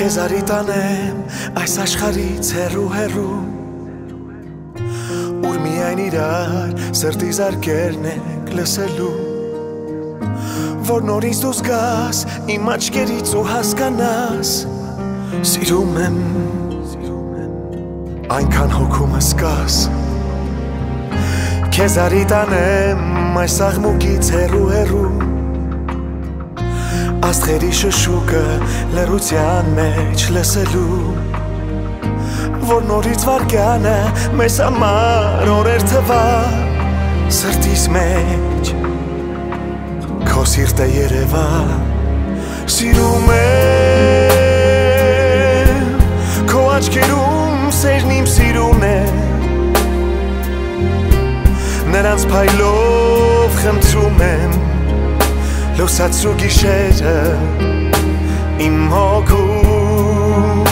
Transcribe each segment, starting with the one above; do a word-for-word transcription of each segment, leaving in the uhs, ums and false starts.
Քեզ արիտանեմ այս աշխարից հեռու հեռու Ուր միայն իրար սրտի զարկերն ենք լսելու Որ նորից դու զգաս իմ աչքերից ու հասկանաս Սիրում եմ այնքան հոգումս կաս Քեզ արիտանեմ այս աղմուկից հեռու հեռու Աստղերի շշուկը լռության մեջ լսելու Որ նորից վարկյանը մեզ համար օրեր թվա Սրտիս մեջ քո սիրտը երևա Սիրում եմ քո աչքերում սերն իմ սիրուն է Նրանց փայլով խնդրում եմ Լուսացրու գիշերը իմ հոգում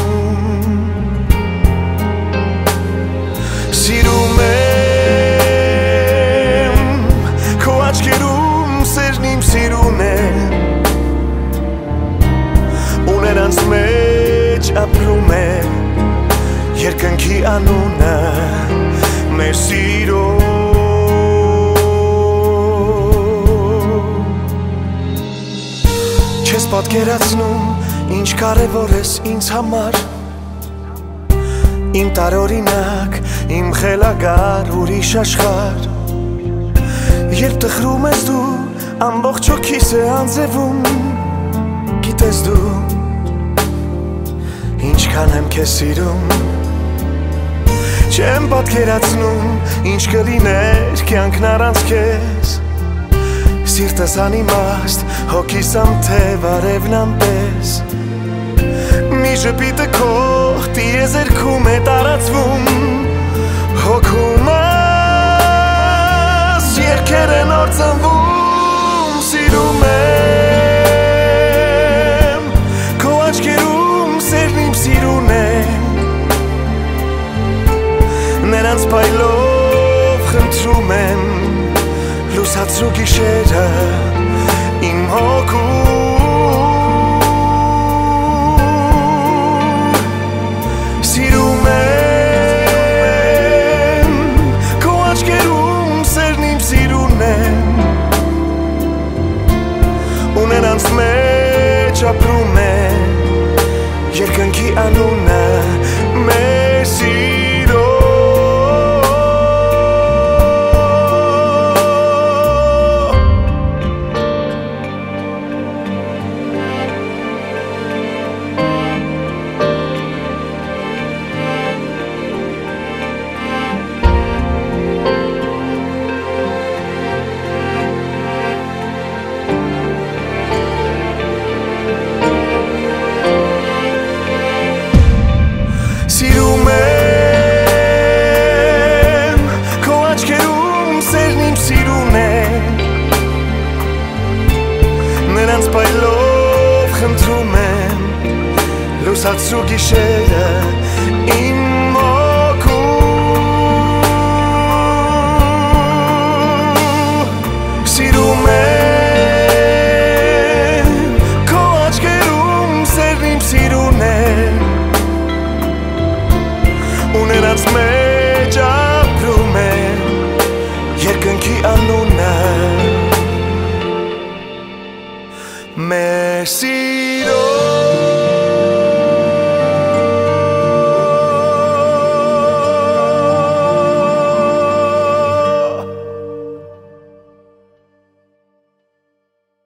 Սիրում եմ քո աչքերում սերն իմ սիրուն է ու նրանց մեջ ապրում է երկնքի անունը մեր սիրո Չես պատկերացնում ինչ կարևոր ես ինձ համար Իմ տարօրինակ, իմ խելագար ուրիշ աշխարհ Երբ տխրում ես դու, ամբողջ հոգիս է անձևում Գիտես դու, ինչքան եմ քեզ սիրում Չեմ պատկերացնում, ինչ կլիներ կյանքն առանց քեզ Սիրտս անիմաստ, հոգիս անթև արևնան պես Մի ժպիտը քո տիեզերքում է տարածվում Հոգումս երգեր են օր ծնվում Սիրում եմ քո աչքերում սերն իմ սիրուն է Նրանց փայլով խնդրում եմ Լուսացրու գիշերը իմ հոգում Սիրում եմ քո աչքերում սերն իմ սիրուն է ու նրանց մեջ ապրում է երկնքի անունը մեր սիրո Սիրում եմ քո աչքերում սերն իմ սիրուն է Նրանց փայլով խնդրում եմ լուսացրու գիշերը իմ